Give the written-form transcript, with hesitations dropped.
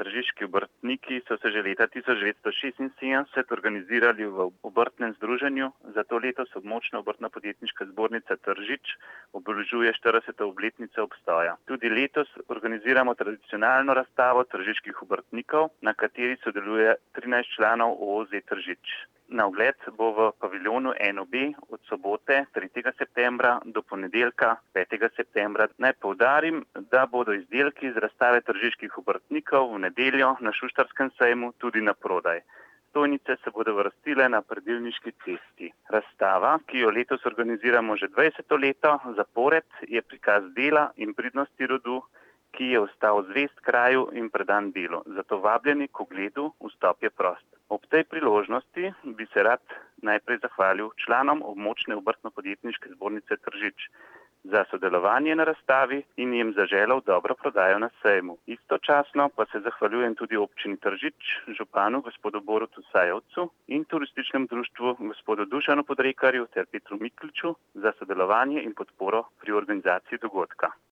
Tržiški obrtniki so se že leta 1976 organizirali v obrtnem združenju, zato letos območna obrtno-podjetniška zbornica Tržič obeležuje 40. obletnico obstoja. Tudi letos organiziramo tradicionalno razstavo tržiških obrtnikov, na kateri sodeluje 13 članov OOZ Tržič. Na ogled bo v paviljonu NOB od sobote 3. septembra do ponedeljka 5. septembra. Naj poudarim, da bodo izdelki iz razstave tržiških obrtnikov v nedeljo na Šuštarskem sejmu tudi na prodaj. Stojnice se bodo vrstile na Predilniški cesti. Razstava, ki jo letos organiziramo že 20. leto zapored, je prikaz dela in pridnosti rodu, ki je ostal zvest kraju in predan delu. Zato vabljeni k ogledu, vstop je prost. Ob tej priložnosti bi se rad najprej zahvalil članom območne obrtno-podjetniške zbornice Tržič za sodelovanje na razstavi in jim zaželel dobro prodajo na sejmu. Istočasno pa se zahvaljujem tudi občini Tržič, županu gospodu Borutu Sajovcu in turističnem društvu gospodu Dušanu Podrekarju ter Petru Mikliču za sodelovanje in podporo pri organizaciji dogodka.